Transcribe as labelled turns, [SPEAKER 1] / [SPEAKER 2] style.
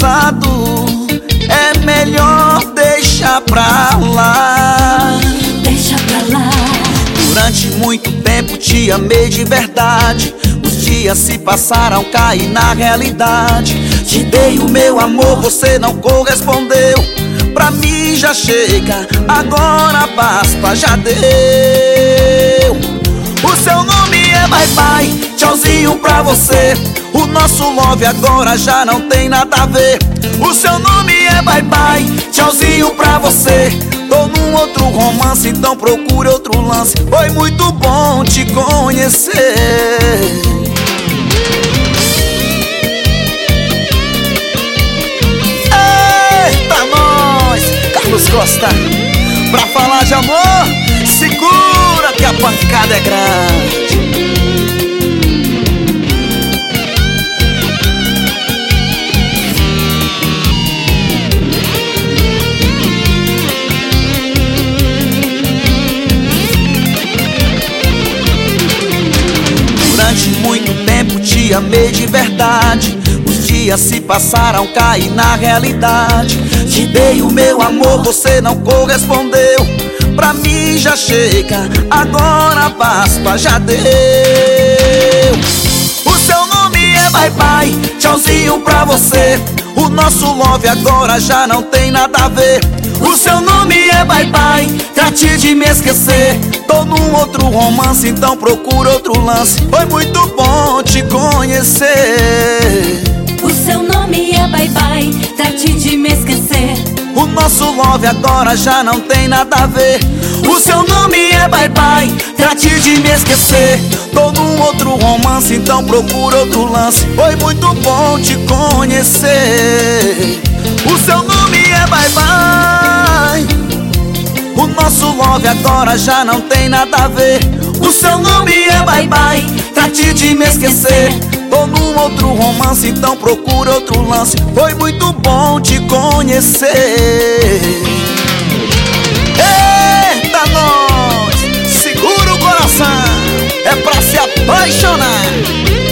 [SPEAKER 1] passado é melhor deixar pra lá.
[SPEAKER 2] Deixa pra lá.
[SPEAKER 1] Durante muito tempo te amei de verdade. Os dias se passaram, caí na realidade. Te dei o meu amor, você não correspondeu. Pra mim já chega, agora basta, já deu. O seu nome é bye bye, tchauzinho pra você. O nosso love agora já não tem nada a ver. O seu nome é bye bye, tchauzinho pra você. Tô num outro romance, então procure outro lance. Foi muito bom te conhecer. Eita nós, Carlos Costa. Pra falar de amor, segura que a pancada é grande. Durante muito tempo te amei de verdade. Os dias se passaram, caí na realidade. Te dei o meu amor, você não correspondeu. Pra mim já chega, agora basta, já deu. O seu nome é bye bye, tchauzinho pra você. O nosso love agora já não tem nada a ver. O seu nome é bye bye, trate de me esquecer. Tô num outro romance, então procura outro lance. Foi muito bom te conhecer.
[SPEAKER 2] O seu nome é bye bye, trate de me esquecer.
[SPEAKER 1] O nosso love agora já não tem nada a ver. O seu nome é bye bye, trate de me esquecer. Tô num outro romance, então procura outro lance. Foi muito bom te conhecer. O seu nome é bye bye. O nosso love agora já não tem nada a ver. O seu nome é bye bye, trate de me esquecer. Tô num outro romance, então procura outro lance. Foi muito bom te conhecer. Eita nós, segura o coração, é pra se apaixonar.